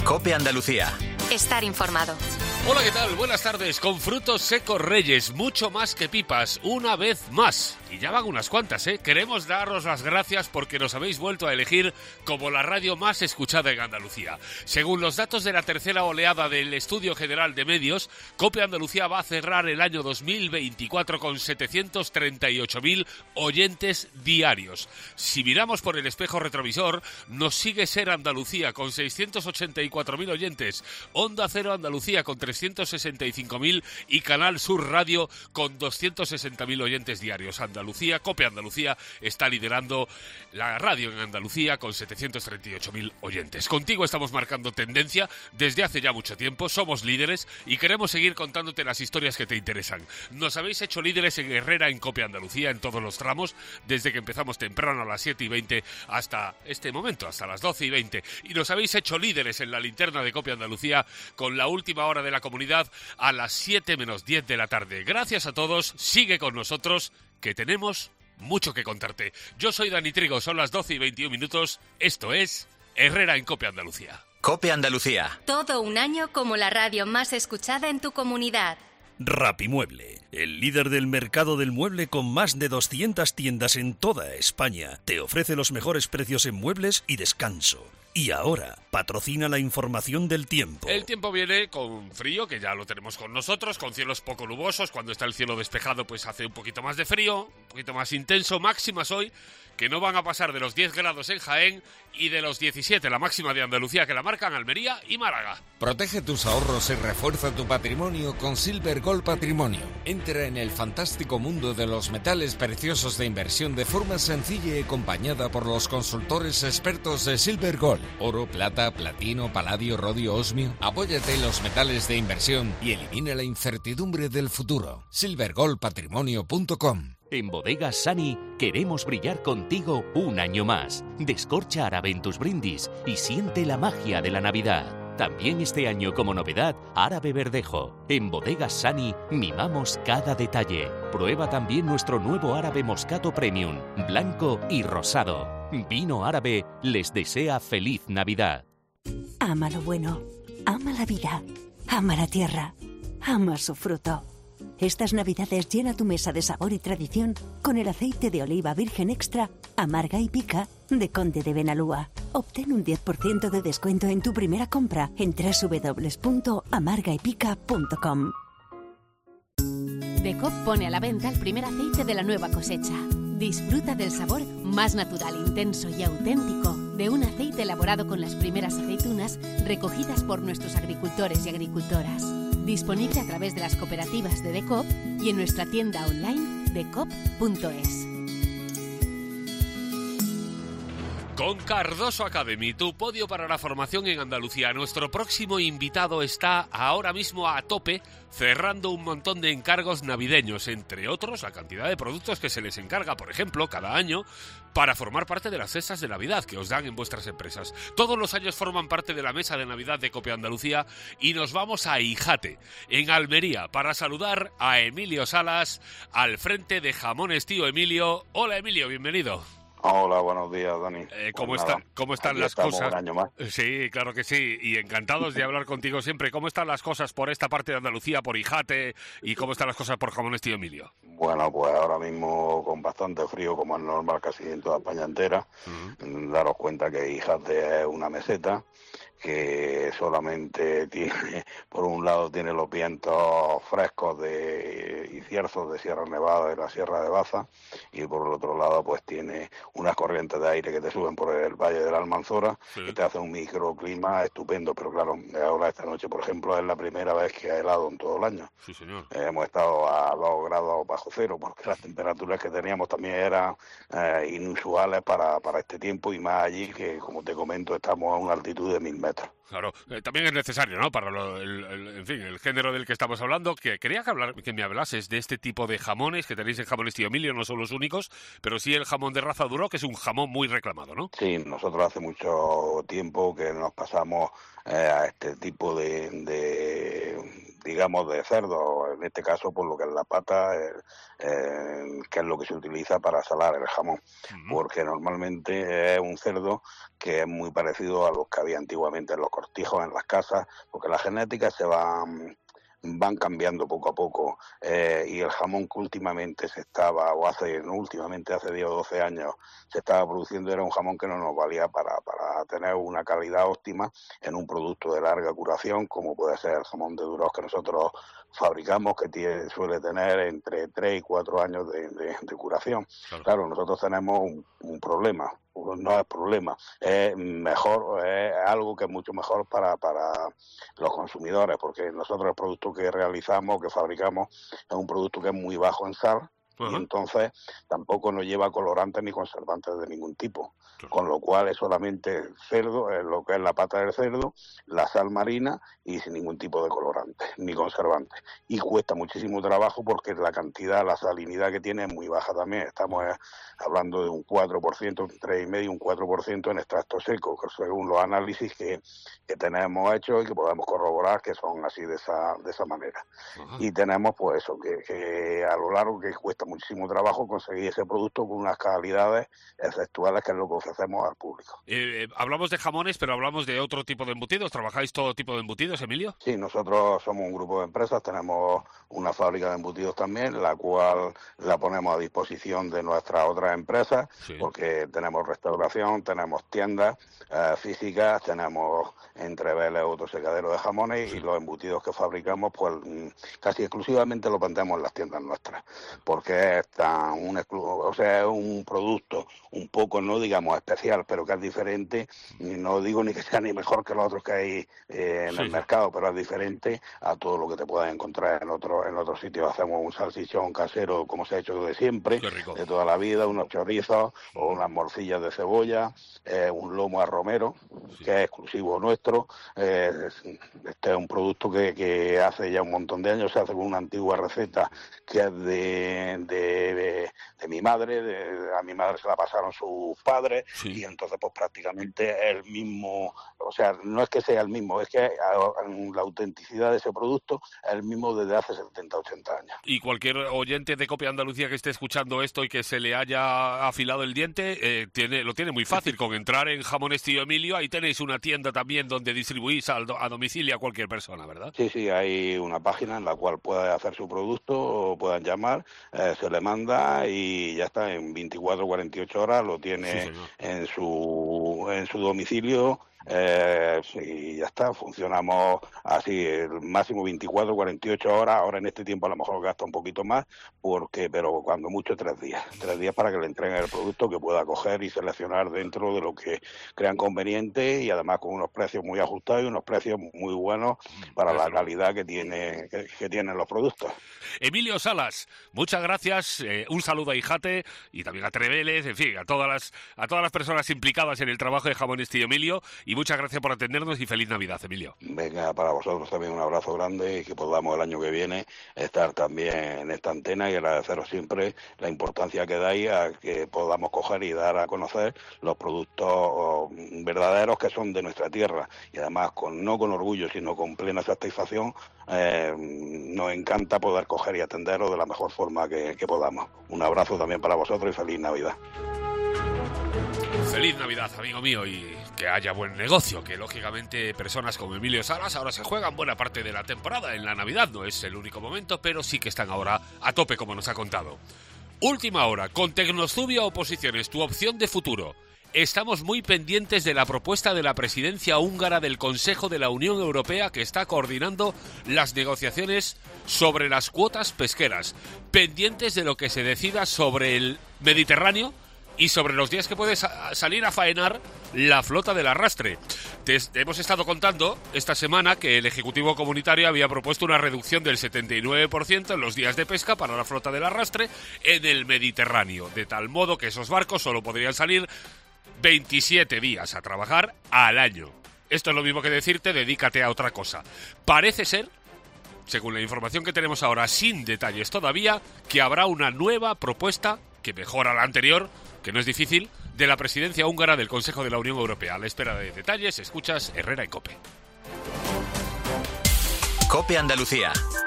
COPE Andalucía. Estar informado. Hola, ¿qué tal? Buenas tardes. Con Frutos Secos Reyes, mucho más que pipas, una vez más. Y ya van unas cuantas, ¿eh? Queremos daros las gracias porque nos habéis vuelto a elegir como la radio más escuchada en Andalucía. Según los datos de la tercera oleada del Estudio General de Medios, COPE Andalucía va a cerrar el año 2024 con 738.000 oyentes diarios. Si miramos por el espejo retrovisor, nos sigue Ser Andalucía con 684.000 oyentes, Onda Cero Andalucía con 365.000 y Canal Sur Radio con 260.000 oyentes diarios. COPE Andalucía está liderando la radio en Andalucía con 738.000 oyentes. Contigo estamos marcando tendencia desde hace ya mucho tiempo, somos líderes y queremos seguir contándote las historias que te interesan. Nos habéis hecho líderes en Herrera en COPE Andalucía en todos los tramos, desde que empezamos temprano a las 7:20 hasta este momento, hasta las 12:20. Y nos habéis hecho líderes en la linterna de COPE Andalucía con la última hora de la comunidad a las 7 menos 10 de la tarde. Gracias a todos, sigue con nosotros, que tenemos mucho que contarte. Yo soy Dani Trigo, son las 12:21. Esto es Herrera en COPE Andalucía. COPE Andalucía. Todo un año como la radio más escuchada en tu comunidad. Rapimueble, el líder del mercado del mueble con más de 200 tiendas en toda España, te ofrece los mejores precios en muebles y descanso. Y ahora, patrocina la información del tiempo. El tiempo viene con frío, que ya lo tenemos con nosotros, con cielos poco nubosos. Cuando está el cielo despejado, pues hace un poquito más de frío, un poquito más intenso. Máximas hoy, que no van a pasar de los 10 grados en Jaén y de los 17, la máxima de Andalucía, que la marcan Almería y Málaga. Protege tus ahorros y refuerza tu patrimonio con Silver Gold Patrimonio. Entra en el fantástico mundo de los metales preciosos de inversión de forma sencilla y acompañada por los consultores expertos de Silver Gold. Oro, plata, platino, paladio, rodio, osmio. Apóyate en los metales de inversión y elimina la incertidumbre del futuro. silvergoldpatrimonio.com. En Bodegas Sani queremos brillar contigo un año más. Descorcha árabe en tus brindis y siente la magia de la Navidad. También este año como novedad, árabe verdejo. En Bodegas Sani mimamos cada detalle. Prueba también nuestro nuevo árabe moscato premium, blanco y rosado. Vino Árabe les desea feliz Navidad. Ama lo bueno, ama la vida, ama la tierra, ama su fruto. Estas Navidades llena tu mesa de sabor y tradición con el aceite de oliva virgen extra, amarga y pica de Conde de Benalúa. Obtén un 10% de descuento en tu primera compra en www.amargaypica.com. DECOP pone a la venta el primer aceite de la nueva cosecha. Disfruta del sabor más natural, intenso y auténtico de un aceite elaborado con las primeras aceitunas recogidas por nuestros agricultores y agricultoras. Disponible a través de las cooperativas de DECOP y en nuestra tienda online decop.es. Con Cardoso Academy, tu podio para la formación en Andalucía. Nuestro próximo invitado está ahora mismo a tope, cerrando un montón de encargos navideños, entre otros la cantidad de productos que se les encarga, por ejemplo, cada año, para formar parte de las cestas de Navidad que os dan en vuestras empresas. Todos los años forman parte de la mesa de Navidad de COPE Andalucía y nos vamos a Ijate, en Almería, para saludar a Emilio Salas, al frente de Jamones Tío Emilio. Hola Emilio, bienvenido. Hola, buenos días, Dani. ¿Cómo están las cosas? Un año más. Sí, claro que sí, y encantados de hablar contigo siempre. ¿Cómo están las cosas por esta parte de Andalucía, por Ijate, y cómo están las cosas por Jamones Tío Emilio? Bueno, pues ahora mismo con bastante frío, como es normal casi en toda España entera. Daros cuenta que Ijate es una meseta que solamente tiene, por un lado tiene los vientos frescos y cierzos de Sierra Nevada y la Sierra de Baza, y por el otro lado pues tiene unas corrientes de aire que te suben por el Valle de la Almanzora, que te hace un microclima estupendo, pero claro, ahora esta noche por ejemplo es la primera vez que ha helado en todo el año. Sí, señor. Hemos estado a 2 grados bajo cero, porque las temperaturas que teníamos también eran inusuales para este tiempo, y más allí que, como te comento, estamos a una altitud de 1000 metros. Claro, también es necesario, ¿no? Para el género del que estamos hablando, que quería que me hablases de este tipo de jamones que tenéis en Jamones Tío Emilio. No son los únicos, pero sí el jamón de raza Duro, que es un jamón muy reclamado, ¿no? Sí, nosotros hace mucho tiempo que nos pasamos a este tipo de digamos, de cerdo, en este caso por lo que es la pata, que es lo que se utiliza para salar el jamón, porque normalmente es un cerdo que es muy parecido a los que había antiguamente en los cortijos, en las casas, porque las genéticas se van cambiando poco a poco, y el jamón que últimamente hace 10 o 12 años se estaba produciendo era un jamón que no nos valía para tener una calidad óptima en un producto de larga curación, como puede ser el jamón de Duros que nosotros fabricamos, que suele tener entre 3 y 4 años de curación. Claro, nosotros tenemos un problema. No es problema, es mejor, es algo que es mucho mejor para los consumidores, porque nosotros el producto que realizamos, que fabricamos, es un producto que es muy bajo en sal, y entonces tampoco nos lleva colorantes ni conservantes de ningún tipo, con lo cual es solamente cerdo, es lo que es la pata del cerdo, la sal marina y sin ningún tipo de colorante ni conservante, y cuesta muchísimo trabajo porque la cantidad, la salinidad que tiene es muy baja también. Estamos hablando de un 4%, un 3,5%, un 4% en extracto seco, según los análisis que tenemos hechos y que podemos corroborar que son así de esa manera. Y tenemos pues eso, que a lo largo que cuesta muchísimo trabajo conseguir ese producto con unas calidades exceptuales, que es lo que ofrecemos al público. Hablamos de jamones, pero hablamos de otro tipo de embutidos. ¿Trabajáis todo tipo de embutidos, Emilio? Sí, nosotros somos un grupo de empresas, tenemos una fábrica de embutidos también, la cual la ponemos a disposición de nuestras otras empresas, porque tenemos restauración, tenemos tiendas físicas, tenemos entreveles, autosecaderos de jamones, y los embutidos que fabricamos pues casi exclusivamente los vendemos en las tiendas nuestras, porque es un producto un poco, no digamos especial, pero que es diferente. No digo ni que sea ni mejor que los otros que hay en el mercado, pero es diferente a todo lo que te puedas encontrar en otros sitios. Hacemos un salchichón casero como se ha hecho de siempre, de toda la vida, unos chorizos o unas morcillas de cebolla, un lomo a romero, que es exclusivo nuestro. Este es un producto que hace ya un montón de años, se hace con una antigua receta que es de mi madre. A mi madre se la pasaron sus padres, y entonces pues prácticamente es el mismo, o sea, no es que sea el mismo, es que la autenticidad de ese producto es el mismo desde hace 70, 80 años. Y cualquier oyente de Copia Andalucía que esté escuchando esto y que se le haya afilado el diente, lo tiene muy fácil con entrar en Jamones Tío Emilio. Ahí tenéis una tienda también donde distribuís a domicilio a cualquier persona, ¿verdad? Sí, hay una página en la cual puede hacer su producto o puedan llamar, se le manda y ya está, en 24 o 48 horas lo tiene en su domicilio. Y ya está, funcionamos así, el máximo 24 o 48 horas. Ahora en este tiempo a lo mejor gasta un poquito más, pero cuando mucho 3 días para que le entreguen el producto, que pueda coger y seleccionar dentro de lo que crean conveniente, y además con unos precios muy ajustados y unos precios muy buenos para la calidad que tienen los productos. Emilio Salas, muchas gracias, un saludo a Ijate y también a Treveles, en fin, a todas las personas implicadas en el trabajo de Jamones Tío Emilio, y muchas gracias por atendernos y feliz Navidad, Emilio. Venga, para vosotros también un abrazo grande, y que podamos el año que viene estar también en esta antena, y agradeceros siempre la importancia que dais a que podamos coger y dar a conocer los productos verdaderos que son de nuestra tierra, y además no con orgullo, sino con plena satisfacción. Nos encanta poder coger y atenderos de la mejor forma que podamos. Un abrazo también para vosotros y feliz Navidad. Feliz Navidad, amigo mío, y que haya buen negocio, que lógicamente personas como Emilio Salas ahora se juegan buena parte de la temporada. En la Navidad no es el único momento, pero sí que están ahora a tope, como nos ha contado. Última hora, con Tecnostubia Oposiciones, tu opción de futuro. Estamos muy pendientes de la propuesta de la presidencia húngara del Consejo de la Unión Europea, que está coordinando las negociaciones sobre las cuotas pesqueras, pendientes de lo que se decida sobre el Mediterráneo y sobre los días que puede salir a faenar la flota del arrastre. Te hemos estado contando esta semana que el Ejecutivo Comunitario había propuesto una reducción del 79% en los días de pesca para la flota del arrastre en el Mediterráneo, de tal modo que esos barcos solo podrían salir 27 días a trabajar al año. Esto es lo mismo que decirte, dedícate a otra cosa. Parece ser, según la información que tenemos ahora, sin detalles todavía, que habrá una nueva propuesta que mejora la anterior, que no es difícil, de la presidencia húngara del Consejo de la Unión Europea. A la espera de detalles, escuchas Herrera en COPE. COPE Andalucía.